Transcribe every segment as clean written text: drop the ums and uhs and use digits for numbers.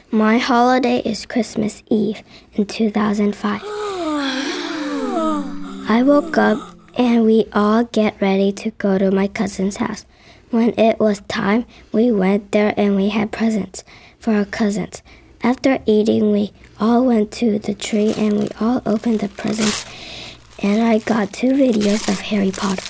My holiday is Christmas Eve in 2005. I woke up and we all get ready to go to my cousin's house. When it was time, we went there and we had presents for our cousins. After eating, we all went to the tree and we all opened the presents, and I got 2 videos of Harry Potter.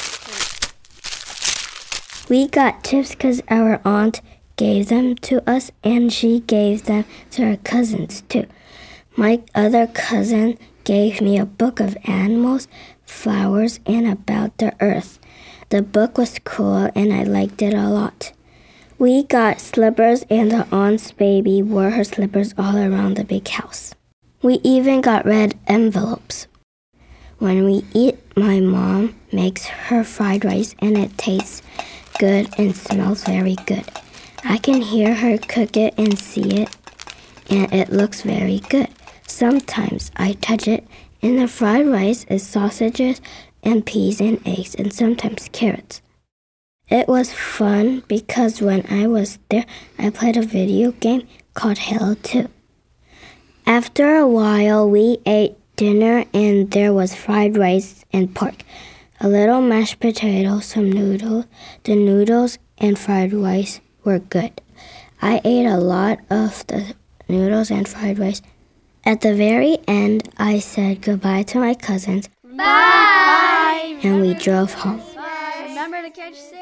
We got chips because our aunt gave them to us, and she gave them to her cousins too. My other cousin gave me a book of animals, flowers, and about the earth. The book was cool and I liked it a lot. We got slippers, and the aunt's baby wore her slippers all around the big house. We even got red envelopes. When we eat, my mom makes her fried rice and it tastes good and smells very good. I can hear her cook it and see it, and it looks very good. Sometimes I touch it, and the fried rice is sausages and peas and eggs and sometimes carrots. It was fun because when I was there, I played a video game called Halo 2. After a while, we ate dinner and there was fried rice and pork, a little mashed potato, some noodles. The noodles and fried rice were good. I ate a lot of the noodles and fried rice. At the very end, I said goodbye to my cousins. Bye! And we drove home. Bye. Remember to catch